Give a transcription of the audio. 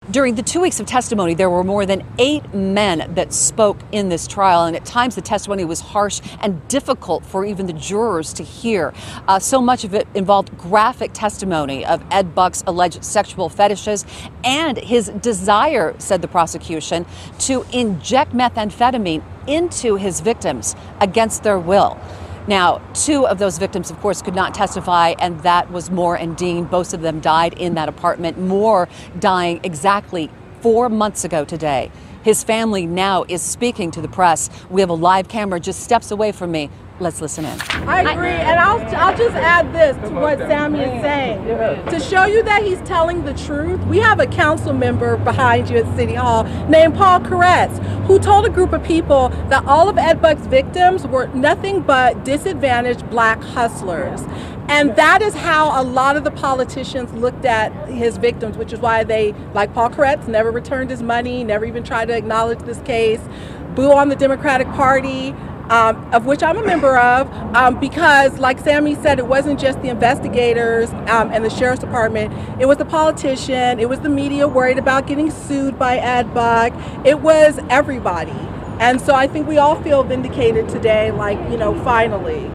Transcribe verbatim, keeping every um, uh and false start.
During the two weeks of testimony, there were more than eight men that spoke in this trial, and at times the testimony was harsh and difficult for even the jurors to hear. Uh, so much of it involved graphic testimony of Ed Buck's alleged sexual fetishes and his desire, said the prosecution, to inject methamphetamine into his victims against their will. Now, two of those victims, of course, could not testify, and that was Moore and Dean. Both of them died in that apartment. Moore dying exactly four months ago today. His family now is speaking to the press. We have a live camera just steps away from me. Let's listen in. I agree, and I'll, I'll just add this to what Sammy is saying. To show you that he's telling the truth, we have a council member behind you at City Hall named Paul Koretz, who told a group of people that all of Ed Buck's victims were nothing but disadvantaged black hustlers. And that is how a lot of the politicians looked at his victims, which is why they, like Paul Koretz, never returned his money, never even tried to acknowledge this case, boo on the Democratic Party, Um, of which I'm a member of, um, because like Sammy said, it wasn't just the investigators um, and the sheriff's department, it was the politician, it was the media worried about getting sued by Ed Buck, it was everybody. And so I think we all feel vindicated today, like, you know, finally.